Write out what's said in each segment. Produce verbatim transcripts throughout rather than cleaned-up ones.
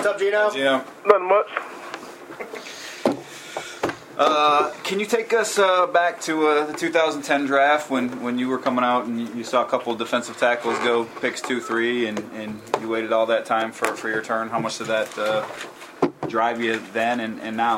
What's up, Gino? Hi, Gino. Nothing much. Uh, can you take us uh, back to uh, the two thousand ten draft when, when you were coming out and you, you saw a couple of defensive tackles go picks two three and, and you waited all that time for, for your turn? How much did that uh, drive you then and, and now?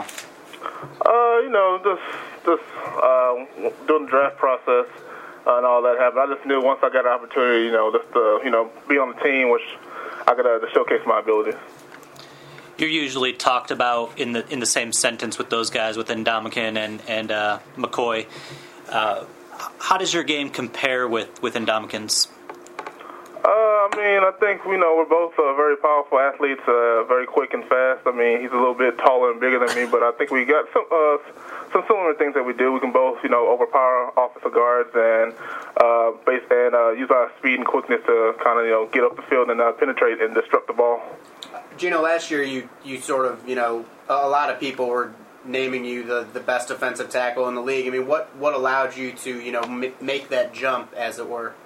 Uh, you know, just just uh, doing the draft process uh, and all that happened. I just knew once I got an opportunity, you know, just to you know be on the team, which I could uh, to showcase my abilities. You're usually talked about in the in the same sentence with those guys, with Ndamukong and and uh, McCoy. Uh, how does your game compare with with Ndamukong's? Uh, I mean, I think you know we're both uh, very powerful athletes, uh, very quick and fast. I mean, he's a little bit taller and bigger than me, but I think we got some uh, some similar things that we do. We can both, you know, overpower offensive guards and uh, base and uh, use our speed and quickness to kind of you know get up the field and uh, penetrate and disrupt the ball. Gino, last year you, you sort of, you know, a lot of people were naming you the, the best defensive tackle in the league. I mean, what, what allowed you to, you know, m- make that jump, as it were?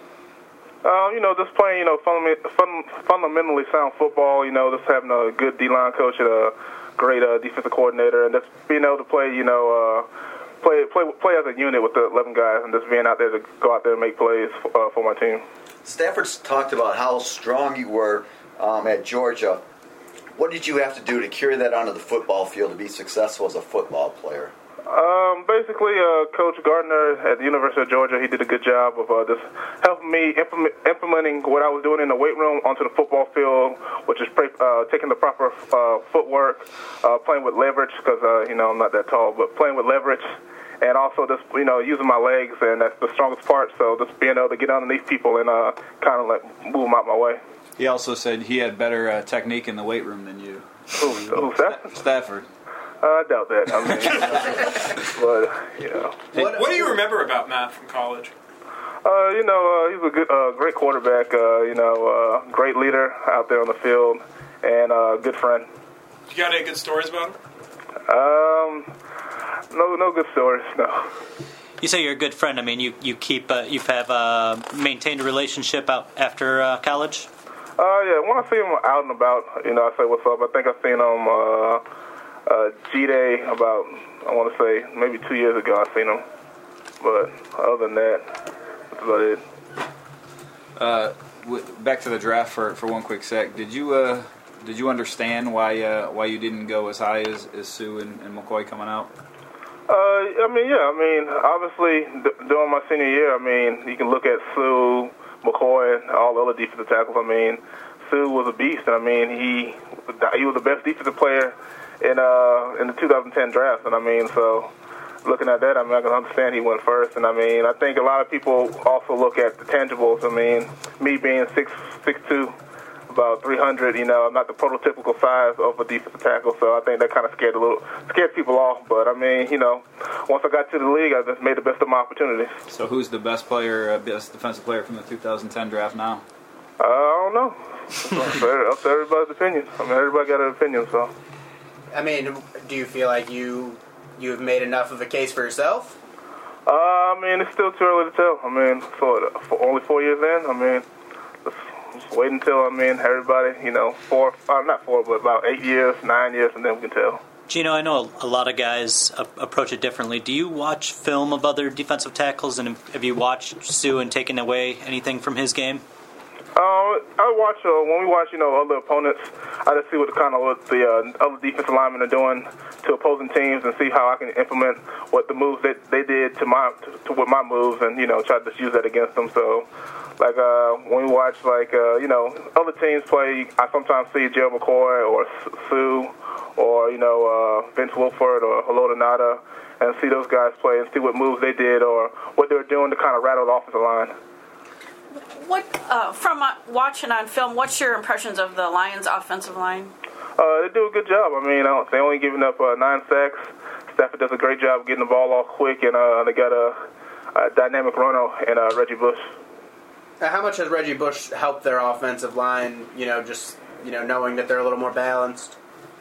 Uh, you know, just playing, you know, fun, fun, fundamentally sound football, you know, just having a good D-line coach and a great uh, defensive coordinator, and just being able to play, you know, uh, play, play play as a unit with the eleven guys and just being out there to go out there and make plays for, uh, for my team. Stafford's talked about how strong you were Um, at Georgia. What did you have to do to carry that onto the football field to be successful as a football player? Um, basically, uh, Coach Gardner at the University of Georgia, he did a good job of uh, just helping me implement, implementing what I was doing in the weight room onto the football field, which is uh, taking the proper uh, footwork, uh, playing with leverage, because, uh, you know, I'm not that tall, but playing with leverage, and also just, you know, using my legs, and that's the strongest part, so just being able to get underneath people and uh, kind of like move them out my way. He also said he had better uh, technique in the weight room than you. Who, who's that? Stafford. Uh, I doubt that. I mean, but, you know. What, what do you remember about Matt from college? Uh, you know, uh, he's a good, uh, great quarterback, uh, you know, uh, great leader out there on the field, and a uh, good friend. You got any good stories about him? Um, no, no good stories, no. You say you're a good friend. I mean, you you keep uh, you have uh, maintained a relationship out after uh, college. Uh, yeah, when I see him out and about, you know, I say what's up. I think I've seen him uh, uh, G-Day about, I want to say, maybe two years ago I've seen him. But other than that, that's about it. Uh, w- back to the draft for, for one quick sec. Did you uh, did you understand why uh, why you didn't go as high as, as Sue and, and McCoy coming out? Uh, I mean, yeah, I mean, obviously, d- during my senior year, I mean, you can look at Sue, McCoy, and all the other defensive tackles. I mean, Sue was a beast, and I mean, he he was the best defensive player in uh in the two thousand ten draft, and I mean, so looking at that, I mean, I can understand he went first, and I mean, I think a lot of people also look at the tangibles. I mean, me being six six two, about three hundred, you know, I'm not the prototypical size of a defensive tackle, so I think that kind of scared a little scared people off. But I mean, you know, once I got to the league, I just made the best of my opportunities. So who's the best player, uh, best defensive player from the two thousand ten draft now? Uh, I don't know. It's up to up to everybody's opinion. I mean, everybody got an opinion, so. I mean, do you feel like you you have made enough of a case for yourself? Uh, I mean, it's still too early to tell. I mean, for, for only four years in, I mean, just, just wait until, I mean, everybody, you know, four, uh, not four, but about eight years, nine years, and then we can tell. Gino, I know a lot of guys approach it differently. Do you watch film of other defensive tackles, and have you watched Sue and taken away anything from his game? Um, I watch uh, when we watch, you know, other opponents. I just see what the kind of what the uh, other defensive linemen are doing to opposing teams, and see how I can implement what the moves that they did to my to, to what my moves, and you know, try to just use that against them. So, like uh, when we watch, like uh, you know, other teams play, I sometimes see Gerald McCoy or Sue, or you know, uh, Vince Wilford or Halota Nada, and see those guys play and see what moves they did or what they were doing to kind of rattle the offensive line. What uh, from uh, watching on film? What's your impressions of the Lions' offensive line? Uh, they do a good job. I mean, I don't, they only giving up uh, nine sacks. Stafford does a great job getting the ball off quick, and uh, they got a, a dynamic runner in uh, Reggie Bush. Uh, how much has Reggie Bush helped their offensive line? You know, just you know, knowing that they're a little more balanced.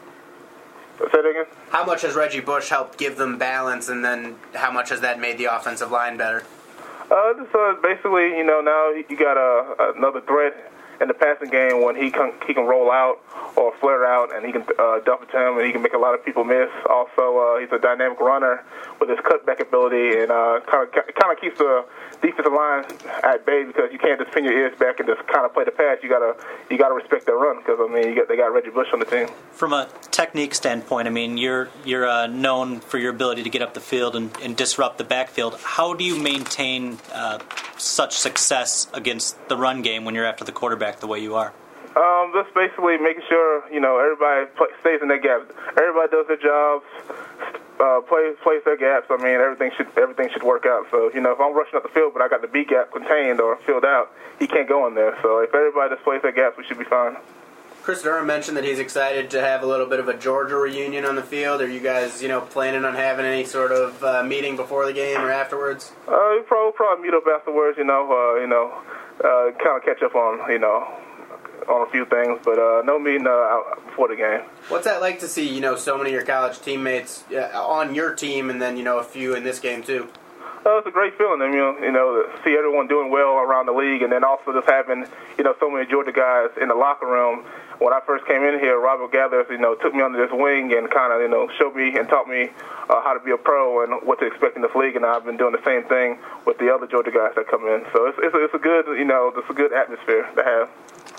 Say that again. How much has Reggie Bush helped give them balance, and then how much has that made the offensive line better? Uh, just uh, basically, you know, now you got a, another threat in the passing game when he can he can roll out, or flare out, and he can uh, dump it to him, and he can make a lot of people miss. Also, uh, he's a dynamic runner with his cutback ability, and uh, kind of kind of keeps the defensive line at bay because you can't just pin your ears back and just kind of play the pass. You gotta you gotta respect their run because I mean you got, they got Reggie Bush on the team. From a technique standpoint, I mean you're you're uh, known for your ability to get up the field and, and disrupt the backfield. How do you maintain uh, such success against the run game when you're after the quarterback the way you are? Um, just basically making sure, you know, everybody play, stays in their gaps. Everybody does their jobs, uh, plays plays their gaps. I mean, everything should everything should work out. So, you know, if I'm rushing up the field but I got the B gap contained or filled out, he can't go in there. So if everybody just plays their gaps, we should be fine. Chris Durham mentioned that he's excited to have a little bit of a Georgia reunion on the field. Are you guys, you know, planning on having any sort of uh, meeting before the game or afterwards? Uh, we'll probably, probably meet up afterwards, you know, uh, you know, uh, kind of catch up on, you know, on a few things, but uh, no meeting uh, out before the game. What's that like to see, you know, so many of your college teammates uh, on your team and then, you know, a few in this game too? Uh, it's a great feeling, I mean, you know, to see everyone doing well around the league, and then also just having, you know, so many Georgia guys in the locker room. When I first came in here, Robert Gathers, you know, took me under his wing and kind of, you know, showed me and taught me uh, how to be a pro and what to expect in this league, and I've been doing the same thing with the other Georgia guys that come in. So it's it's a, it's a good, you know, it's a good atmosphere to have.